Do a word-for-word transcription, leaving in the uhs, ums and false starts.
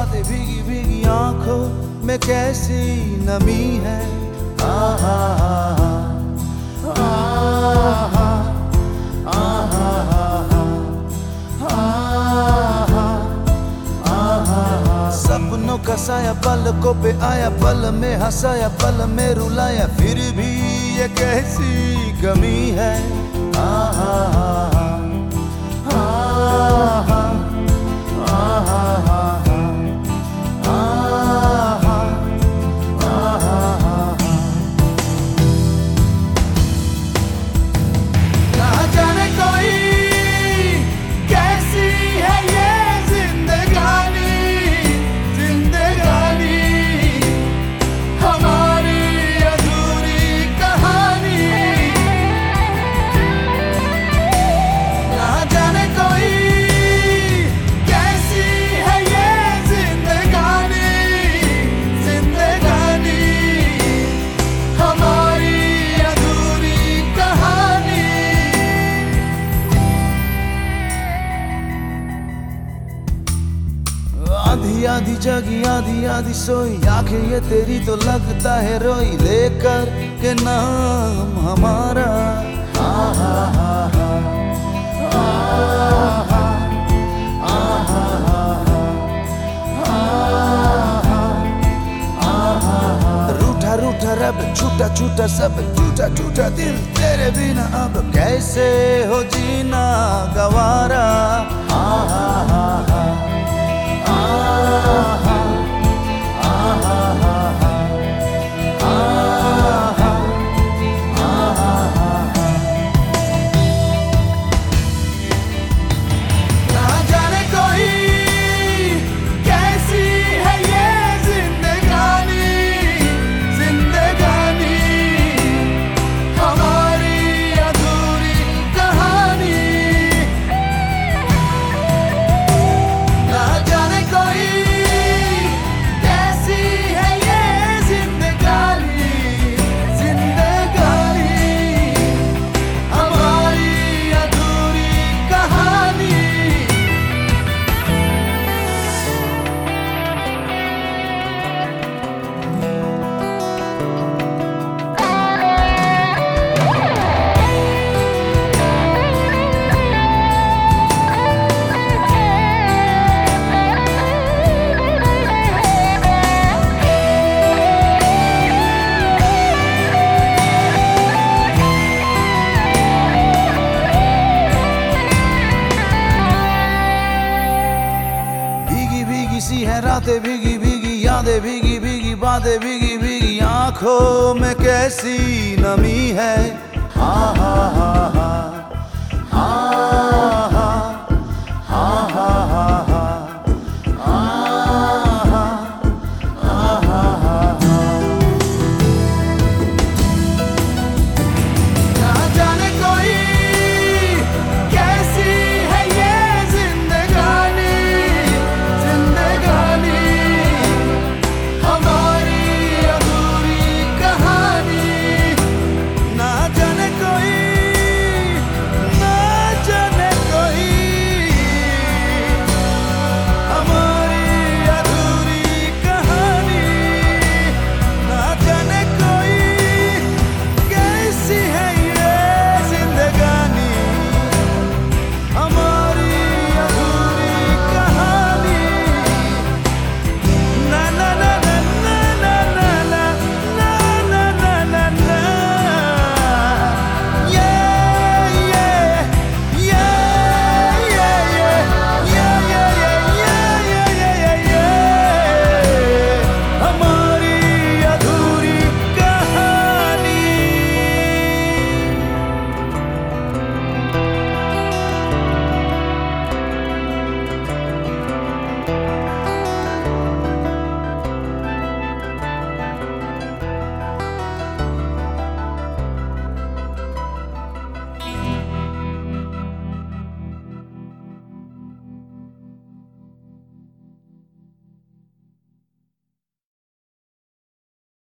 बातें भीगी भीगी आंखों में कैसी नमी है। आहा आहा आहा आहा। सपनों का साया पलकों पे आया, पल में हंसाया पल में रुलाया, फिर भी ये कैसी कमी है। आहा आहा आहा आधी आधी जगी आधी आधी सोई, आंखें ये तेरी तो लगता है रोई, लेकर के नाम हमारा। आहा आहा आहा आहा। रूठा रूठा रब, छूटा छूटा सब, टूटा टूटा दिल, तेरे बिना अब कैसे हो जीना गवारा। आहा आहा सी है रातें भीगी भीगी, यादें भीगी भीगी, बातें भीगी भीगी, आंखों में कैसी नमी है। हा हा हा हा।